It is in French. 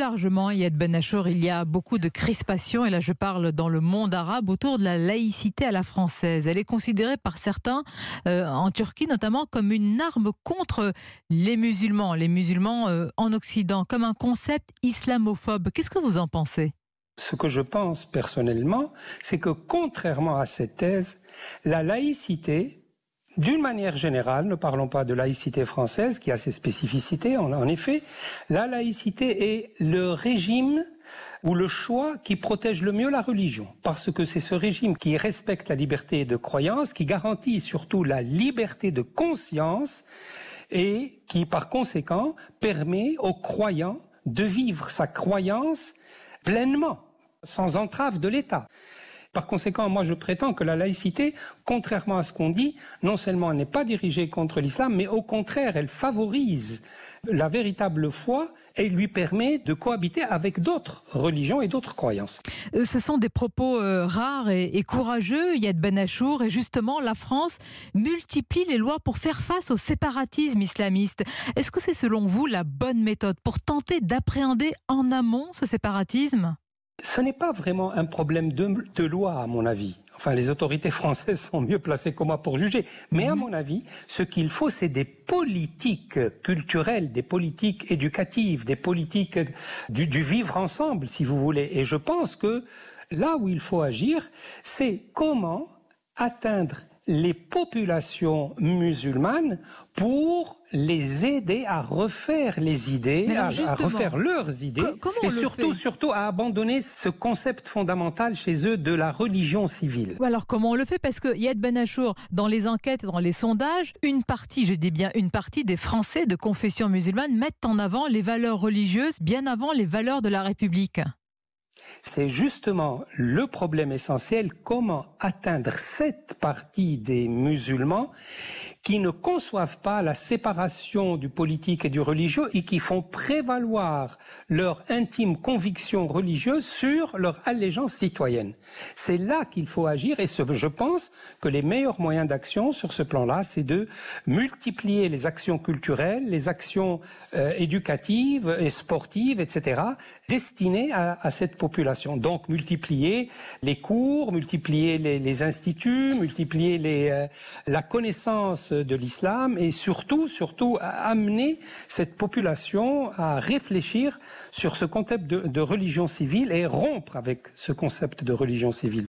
largement, Yad Ben Achour, il y a beaucoup de crispations, et là je parle dans le monde arabe, autour de la laïcité à la française. Elle est considérée par certains, en Turquie notamment, comme une arme contre les musulmans en Occident, comme un concept islamophobe. Qu'est-ce que vous en pensez ? Ce que je pense personnellement, c'est que contrairement à cette thèse, la laïcité, d'une manière générale, ne parlons pas de laïcité française qui a ses spécificités, en effet, la laïcité est le régime ou le choix qui protège le mieux la religion, parce que c'est ce régime qui respecte la liberté de croyance, qui garantit surtout la liberté de conscience et qui, par conséquent, permet aux croyants de vivre sa croyance pleinement, sans entrave de l'État. Par conséquent, moi je prétends que la laïcité, contrairement à ce qu'on dit, non seulement elle n'est pas dirigée contre l'islam, mais au contraire, elle favorise la véritable foi et lui permet de cohabiter avec d'autres religions et d'autres croyances. Ce sont des propos rares et courageux, Yad Ben Achour, et justement la France multiplie les lois pour faire face au séparatisme islamiste. Est-ce que c'est selon vous la bonne méthode pour tenter d'appréhender en amont ce séparatisme ? Ce n'est pas vraiment un problème de loi, à mon avis. Enfin, les autorités françaises sont mieux placées que moi pour juger. Mais à mon avis, ce qu'il faut, c'est des politiques culturelles, des politiques éducatives, des politiques du vivre ensemble, si vous voulez. Et je pense que là où il faut agir, c'est comment atteindre les populations musulmanes pour les aider à refaire les idées, à refaire leurs idées, et surtout à abandonner ce concept fondamental chez eux de la religion civile. Alors comment on le fait ? Parce que Yad Ben Achour, dans les enquêtes, dans les sondages, une partie, je dis bien une partie des Français de confession musulmane mettent en avant les valeurs religieuses bien avant les valeurs de la République. C'est justement le problème essentiel, comment atteindre cette partie des musulmans qui ne conçoivent pas la séparation du politique et du religieux et qui font prévaloir leur intime conviction religieuse sur leur allégeance citoyenne. C'est là qu'il faut agir et je pense que les meilleurs moyens d'action sur ce plan-là, c'est de multiplier les actions culturelles, les actions éducatives et sportives, etc., destinées à cette population. Donc multiplier les cours, multiplier les instituts, multiplier la connaissance de l'islam et surtout amener cette population à réfléchir sur ce concept de religion civile et rompre avec ce concept de religion civile.